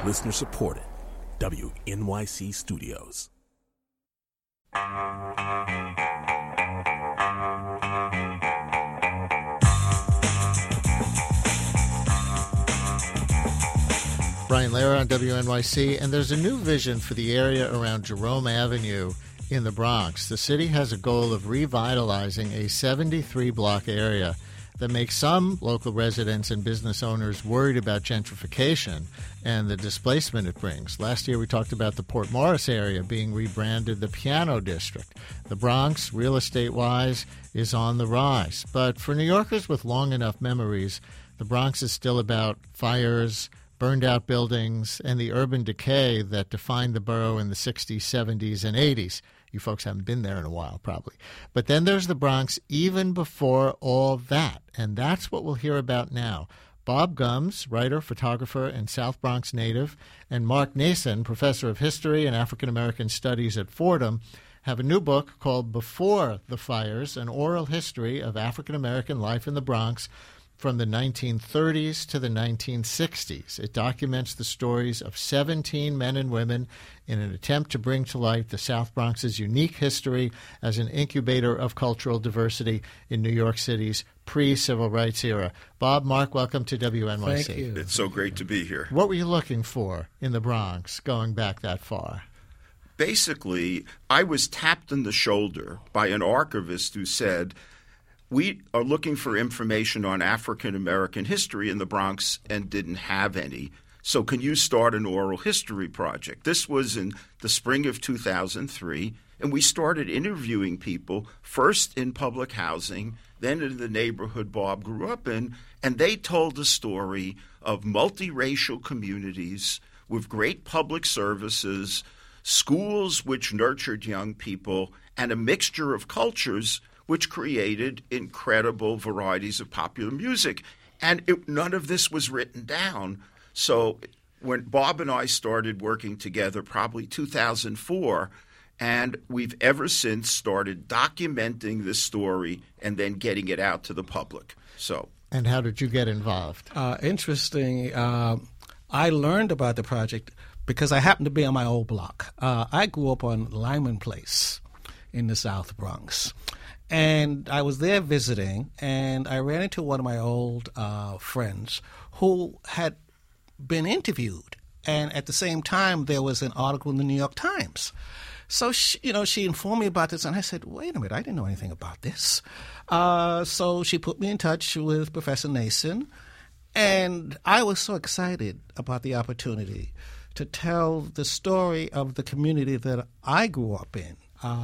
Listener supported. WNYC Studios. Brian Lehrer on WNYC, and there's a new vision for the area around Jerome Avenue in the Bronx. The city has a goal of revitalizing a 73-block area that makes some local residents and business owners worried about gentrification and the displacement it brings. Last year we talked about the Port Morris area being rebranded the Piano District. The Bronx, real estate-wise, is on the rise. But for New Yorkers with long enough memories, the Bronx is still about fires, burned-out buildings, and the urban decay that defined the borough in the 60s, 70s, and 80s. You folks haven't been there in a while, probably. But then there's the Bronx even before all that, and that's what we'll hear about now. Bob Gumbs, writer, photographer, and South Bronx native, and Mark Nason, professor of history and African-American studies at Fordham, have a new book called Before the Fires, an oral history of African-American life in the Bronx from the 1930s to the 1960s. It documents the stories of 17 men and women in an attempt to bring to light the South Bronx's unique history as an incubator of cultural diversity in New York City's pre-civil rights era. Bob, Mark, welcome to WNYC. Thank you. It's so great to be here. What were you looking for in the Bronx going back that far? Basically, I was tapped in the shoulder by an archivist who said, "We are looking for information on African-American history in the Bronx and didn't have any. So can you start an oral history project?" This was in the spring of 2003, and we started interviewing people, first in public housing, then in the neighborhood Bob grew up in, and they told the story of multiracial communities with great public services, schools which nurtured young people, and a mixture of cultures which created incredible varieties of popular music. And none of this was written down. So when Bob and I started working together, probably 2004, and we've ever since started documenting this story and then getting it out to the public. And how did you get involved? Interesting. I learned about the project because I happened to be on my old block. I grew up on Lyman Place in the South Bronx. And I was there visiting, and I ran into one of my old friends who had been interviewed. And at the same time, there was an article in the New York Times. So, she informed me about this, and I said, wait a minute, I didn't know anything about this. So she put me in touch with Professor Nason, and I was so excited about the opportunity to tell the story of the community that I grew up in.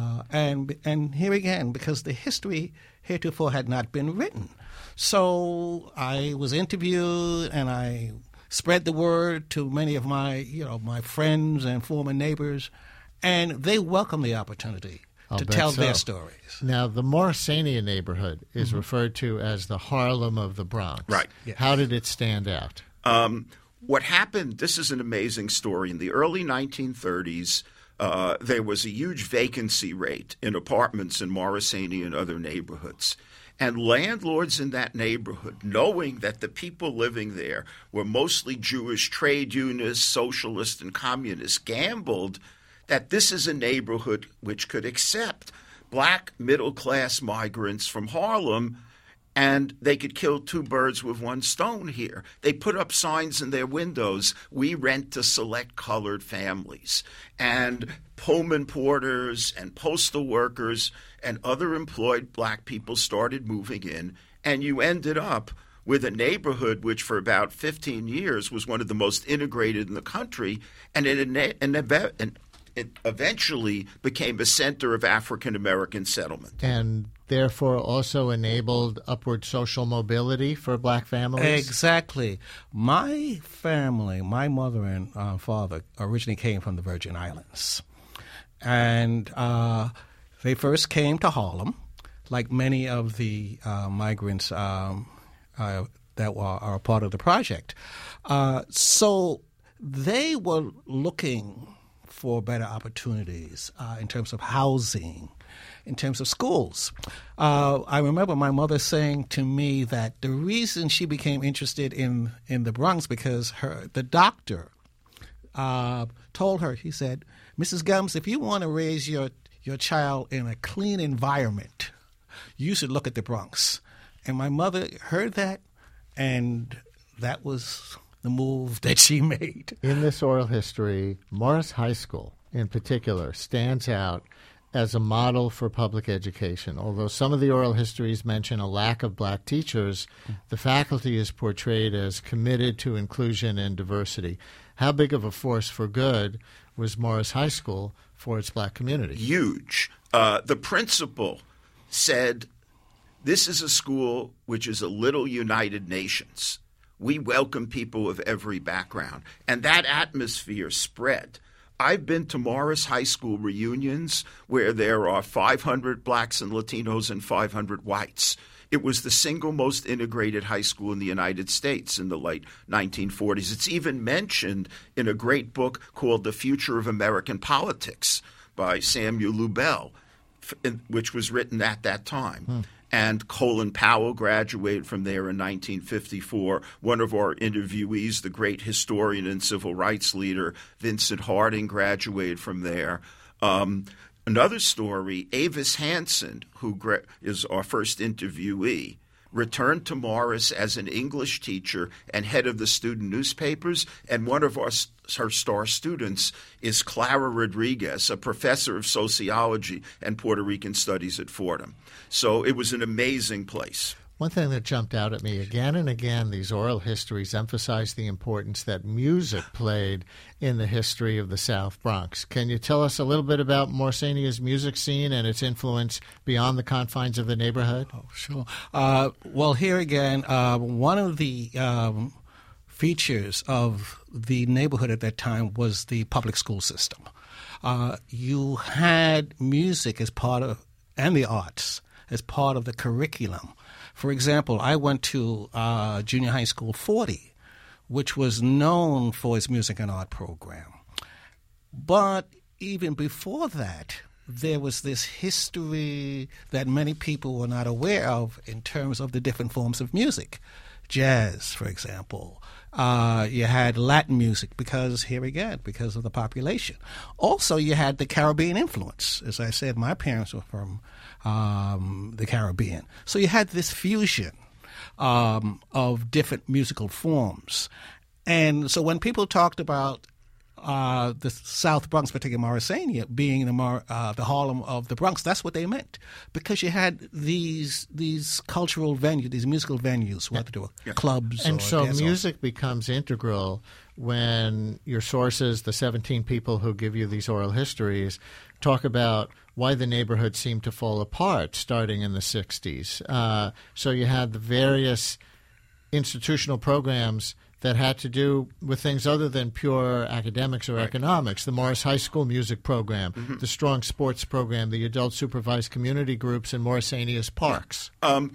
And here again, because the history heretofore had not been written. So I was interviewed, and I spread the word to many of my friends and former neighbors, and they welcomed the opportunity to tell their stories. Now, the Morrisania neighborhood is referred to as the Harlem of the Bronx. Right. Yes. How did it stand out? What happened, this is an amazing story. In the early 1930s, there was a huge vacancy rate in apartments in Morrisania and other neighborhoods. And landlords in that neighborhood, knowing that the people living there were mostly Jewish trade unionists, socialists, and communists, gambled that this is a neighborhood which could accept black middle-class migrants from Harlem, and they could kill two birds with one stone here. They put up signs in their windows, "We rent to select colored families." And Pullman porters and postal workers and other employed black people started moving in, and you ended up with a neighborhood which for about 15 years was one of the most integrated in the country, and it eventually became a center of African-American settlement. And therefore also enabled upward social mobility for black families? Exactly. My family, my mother and father, originally came from the Virgin Islands. And they first came to Harlem, like many of the migrants that are a part of the project. So they were looking for better opportunities in terms of housing, in terms of schools. I remember my mother saying to me that the reason she became interested in the Bronx because the doctor told her, he said, "Mrs. Gums, if you want to raise your child in a clean environment, you should look at the Bronx." And my mother heard that, and that was the move that she made. In this oral history, Morris High School in particular stands out as a model for public education. Although some of the oral histories mention a lack of black teachers, the faculty is portrayed as committed to inclusion and diversity. How big of a force for good was Morris High School for its black community? Huge. The principal said, "This is a school which is a little United Nations. We welcome people of every background." And that atmosphere spread. I've been to Morris High School reunions where there are 500 blacks and Latinos and 500 whites. It was the single most integrated high school in the United States in the late 1940s. It's even mentioned in a great book called The Future of American Politics by Samuel Lubell, which was written at that time. And Colin Powell graduated from there in 1954. One of our interviewees, the great historian and civil rights leader Vincent Harding, graduated from there. Another story, Avis Hansen, who is our first interviewee, returned to Morris as an English teacher and head of the student newspapers, and one of her star students is Clara Rodriguez, a professor of sociology and Puerto Rican studies at Fordham. So it was an amazing place. One thing that jumped out at me again and again, these oral histories emphasize the importance that music played in the history of the South Bronx. Can you tell us a little bit about Morrisania's music scene and its influence beyond the confines of the neighborhood? Oh, sure. Well, here again, one of the features of the neighborhood at that time was the public school system. You had music as part of, and the arts as part of the curriculum. For example, I went to Junior High School 40, which was known for its music and art program. But even before that, there was this history that many people were not aware of in terms of the different forms of music. Jazz, for example. You had Latin music because of the population. Also, you had the Caribbean influence. As I said, my parents were from the Caribbean. So you had this fusion of different musical forms. And so when people talked about the South Bronx, particularly Morrisania, being the Harlem of the Bronx, that's what they meant, because you had these cultural venues, these musical venues, whether they were clubs and or so dance music becomes integral when your sources, the 17 people who give you these oral histories, talk about why the neighborhood seemed to fall apart starting in the 60s. So you had the various institutional programs that had to do with things other than pure academics or economics. The Morris High School music program, the strong sports program, the adult supervised community groups, and Morrisania's parks.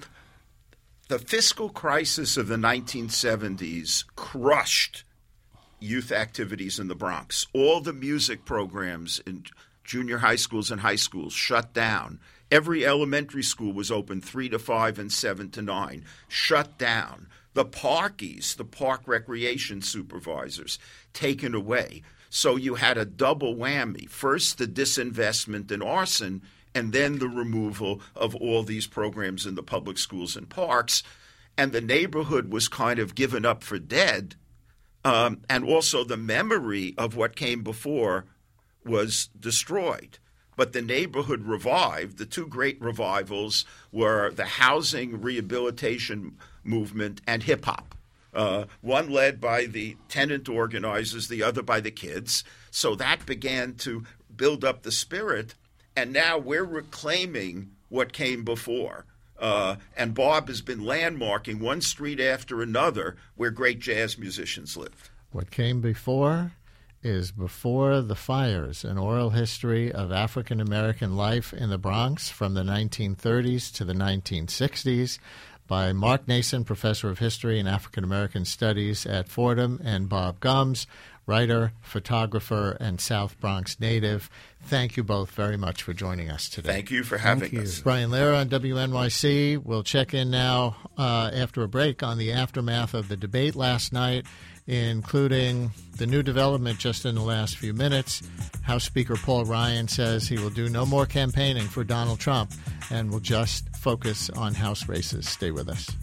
The fiscal crisis of the 1970s crushed youth activities in the Bronx. All the music programs in junior high schools and high schools shut down. Every elementary school was open 3 to 5 and 7 to 9, shut down. The parkies, the park recreation supervisors, taken away. So you had a double whammy. First, the disinvestment in arson, and then the removal of all these programs in the public schools and parks. And the neighborhood was kind of given up for dead. And also the memory of what came before was destroyed. But the neighborhood revived. The two great revivals were the housing rehabilitation movement and hip-hop, one led by the tenant organizers, the other by the kids. So that began to build up the spirit, and now we're reclaiming what came before. And Bob has been landmarking one street after another where great jazz musicians lived. What came before is Before the Fires, an oral history of African-American life in the Bronx from the 1930s to the 1960s by Mark Nason, professor of history and African-American studies at Fordham, and Bob Gums, writer, photographer, and South Bronx native. Thank you both very much for joining us today. Thank you for having us. Brian Lehrer on WNYC. We'll check in now after a break on the aftermath of the debate last night, including the new development just in the last few minutes. House Speaker Paul Ryan says he will do no more campaigning for Donald Trump and will just focus on House races. Stay with us.